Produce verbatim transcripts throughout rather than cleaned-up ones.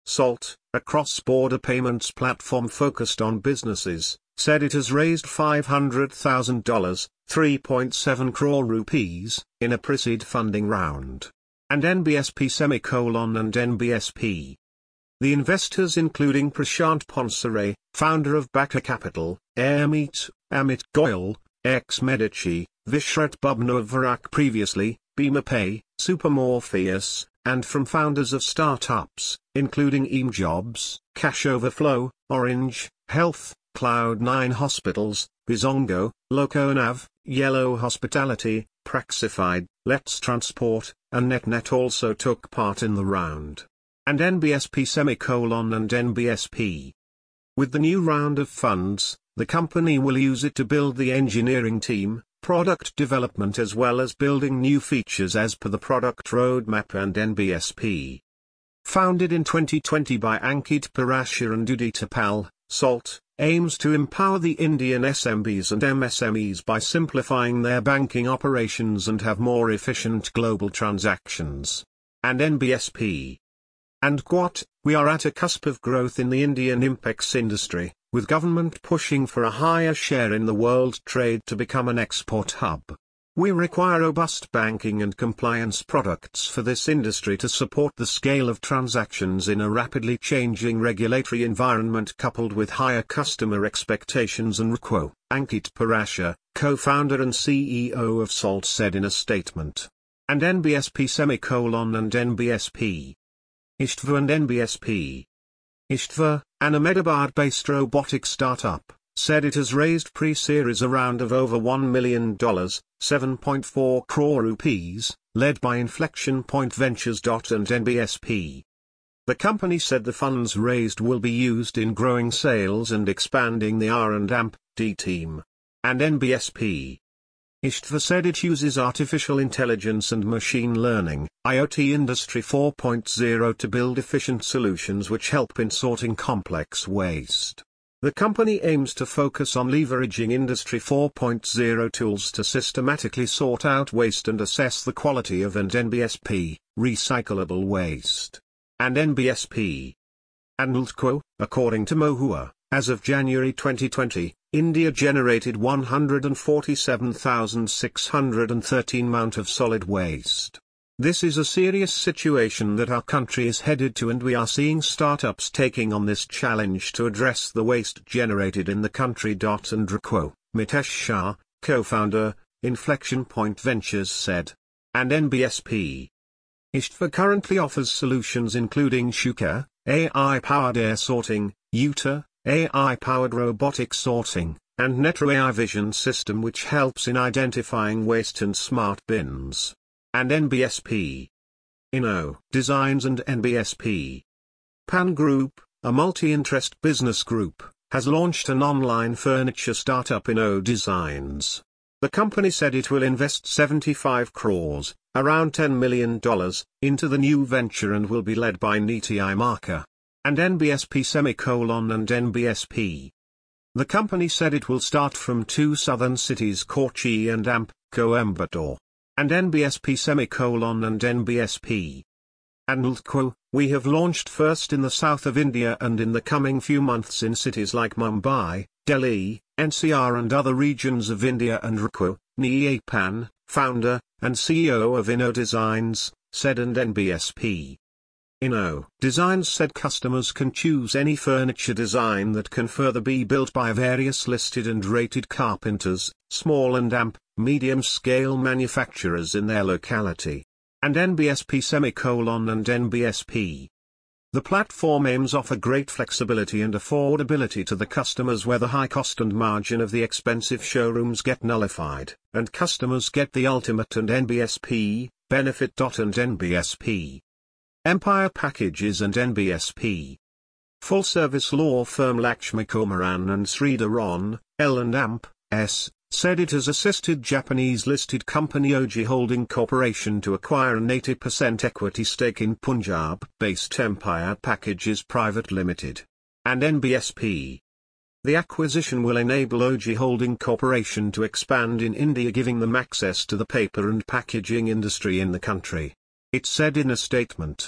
Salt, a cross-border payments platform focused on businesses, said it has raised five hundred thousand dollars, three point seven crore rupees, in a pre-seed funding round. And N B S P semicolon and N B S P. The investors including Prashant Ponsare, founder of Baka Capital, Airmeet, Amit Goyal, ex-Medici, Vishrat Bubna previously, BimaPay, Supermorpheus, and from founders of startups, including eMjobs, Cash Overflow, Orange Health, Cloud nine Hospitals, Bizongo, Loconav, Yellow Hospitality, Praxified, Let's Transport, and NetNet also took part in the round. And N B S P semicolon and N B S P. With the new round of funds, the company will use it to build the engineering team, product development as well as building new features as per the product roadmap and N B S P. Founded in twenty twenty by Ankit Parashar and Udita Pal, SALT aims to empower the Indian S M Bs and M S M Es by simplifying their banking operations and have more efficient global transactions. And N B S P. And what, we are at a cusp of growth in the Indian Impex industry, with government pushing for a higher share in the world trade to become an export hub. We require robust banking and compliance products for this industry to support the scale of transactions in a rapidly changing regulatory environment coupled with higher customer expectations and R Q O, Ankit Parashar, co-founder and C E O of SALT said in a statement. And N B S P semicolon and N B S P. Ishtva and N B S P. Ishtva, an Ahmedabad-based robotic startup, said it has raised pre-series a round of over one million dollars, seven point four crore rupees, led by Inflection Point Ventures. And N B S P. The company said the funds raised will be used in growing sales and expanding the R and D team. And N B S P. Ishtva said it uses artificial intelligence and machine learning, I O T Industry four point oh to build efficient solutions which help in sorting complex waste. The company aims to focus on leveraging Industry four point oh tools to systematically sort out waste and assess the quality of and N B S P, recyclable waste. And N B S P. And L T C O, according to Mohua, as of January twenty twenty, India generated one hundred forty-seven thousand six hundred thirteen amount of solid waste. This is a serious situation that our country is headed to, and we are seeing startups taking on this challenge to address the waste generated in the country. And R Q O, Mitesh Shah, co-founder, Inflection Point Ventures said. And N B S P. Ishtva currently offers solutions including Shuka, A I-powered air sorting, Uta, A I-powered robotic sorting, and Netro A I vision system which helps in identifying waste and smart bins. And N B S P. Inno Designs and N B S P. Pan Group, a multi-interest business group, has launched an online furniture startup Inno Designs. The company said it will invest seventy-five crores, around ten million dollars, into the new venture and will be led by Niti Amarka. And N B S P semicolon and N B S P. The company said it will start from two southern cities Kochi and Amp, Coimbatore. And N B S P semicolon and N B S P. And L T C O, we have launched first in the south of India and in the coming few months in cities like Mumbai, Delhi, N C R and other regions of India. And R Q O, Niyapan, founder, and C E O of Inno Designs, said. And N B S P. Inno Designs said customers can choose any furniture design that can further be built by various listed and rated carpenters, small and amp, medium-scale manufacturers in their locality. And N B S P semicolon and N B S P. The platform aims offer great flexibility and affordability to the customers where the high cost and margin of the expensive showrooms get nullified, and customers get the ultimate and N B S P, benefit. And N B S P. Empire Packages and N B S P. Full-service law firm Lakshmi Kumaran and Sridharan, L and Amp, S, said it has assisted Japanese-listed company O G Holding Corporation to acquire an eighty percent equity stake in Punjab-based Empire Packages Private Limited. And N B S P. The acquisition will enable O G Holding Corporation to expand in India, giving them access to the paper and packaging industry in the country. It said in a statement.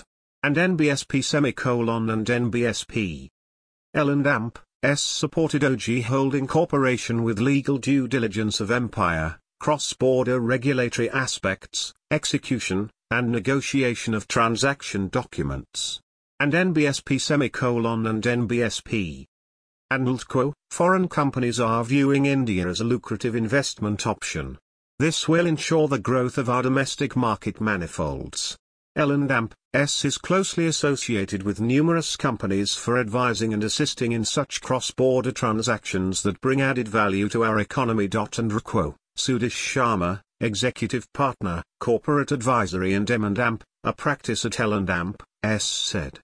and N B S P semicolon and N B S P. L and Amp, S supported O G Holding Corporation with legal due diligence of Empire, cross-border regulatory aspects, execution, and negotiation of transaction documents. And N B S P semicolon and N B S P. And L T C O, foreign companies are viewing India as a lucrative investment option. This will ensure the growth of our domestic market manifolds. L and Amp, S is closely associated with numerous companies for advising and assisting in such cross-border transactions that bring added value to our economy. And R C O, Sudesh Sharma, Executive Partner, Corporate Advisory and M and Amp, a practice at L and Amp, S said.